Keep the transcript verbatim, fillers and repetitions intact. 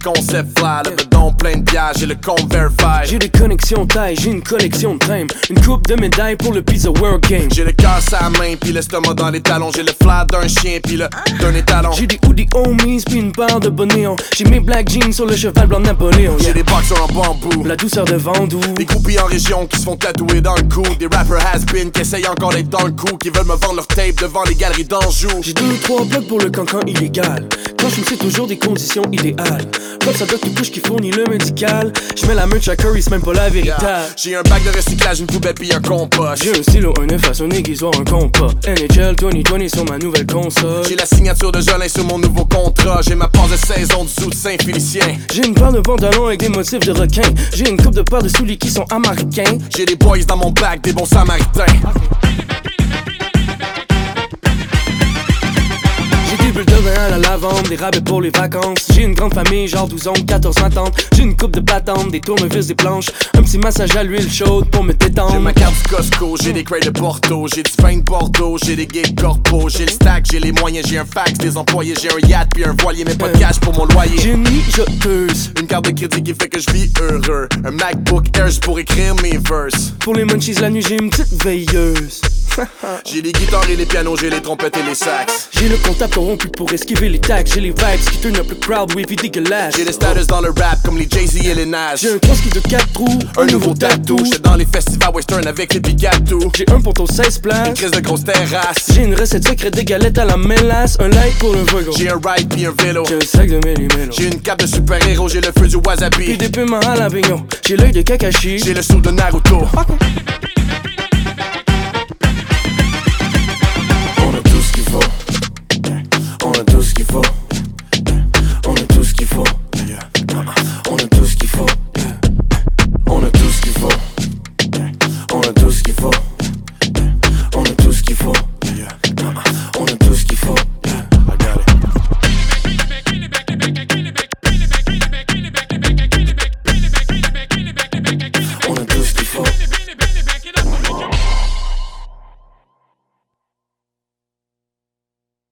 concept fly, le bedon plein de bière, j'ai le compte verified. J'ai des connexions taille, j'ai une collection de thèmes. Une coupe de médailles pour le Pizza World Game. J'ai le cœur sur la main, pis l'estomac dans les talons. J'ai le flair d'un chien, pis le d'un étalon. J'ai des hoodies homies, pis une paire de bonnets. J'ai mes black jeans sur le cheval blanc de Napoléon. J'ai des boxers en bambou, la douceur de Vendoux. Des groupies en région qui se font tatouer dans le cou. Des rappers has-been qui essayent encore d'être dans le coup, qui veulent me vendre leur tape devant les galeries d'Anjou. J'ai deux ou trois blocs pour le cancan illégal. Quand je me sais toujours des conditions idéales. Comme ça doc qui couche qui fournit le médical. Je mets la merch à Curry, c'est même pas la véritable. Yeah. J'ai un bac de recyclage, une poubelle pis un compost. J'ai un stylo, un F à un aiguisoir, un compas. N H L vingt vingt sur ma nouvelle console. J'ai la signature de Jolin sur mon nouveau contrat. J'ai ma passe de saison du zoo de Saint-Félicien. J'ai une paire de pantalons avec des motifs de requin. J'ai une coupe de paires de souliers qui sont américains. J'ai des boys dans mon bac, des bons samaritains. J'ai des bulles de vin à la lavande, des rabais pour les vacances. J'ai une grande famille, genre douze oncles, quatorze matantes. J'ai une coupe de patente, des tournevis, des planches. Un petit massage à l'huile chaude pour me détendre. J'ai ma carte du Costco, j'ai des crates de Porto. J'ai du vin de Bordeaux, j'ai des gays corpo. J'ai le stack, j'ai les moyens, j'ai un fax, des employés. J'ai un yacht puis un voilier, mais pas de cash pour mon loyer. J'ai une mijoteuse, une carte de crédit qui fait que je vis heureux. Un MacBook Air juste pour écrire mes verses. Pour les munchies la nuit, j'ai une petite veilleuse. J'ai les guitares et les pianos, j'ai les trompettes et les sax. J'ai le comptable corrompu pour esquiver les taxes. J'ai les vibes qui turn up le crowd, wavy dégueulasse. J'ai le status dans le rap comme les Jay-Z et les Nas. J'ai un Trotsky de quatre roues, un, un nouveau tattoo. J'étais dans les festivals western avec les Picato. J'ai un ponton seize places, une crise de grosse terrasse. J'ai une recette secrète des galettes à la mélasse. Un light pour le Virgo. J'ai un ride pis un vélo. J'ai un sac de méli-mélo. J'ai une cape de super-héros, j'ai le feu du wasabi. Pis des piments à la vignon. J'ai l'œil de Kakashi. J'ai le sou de Naruto. Okay.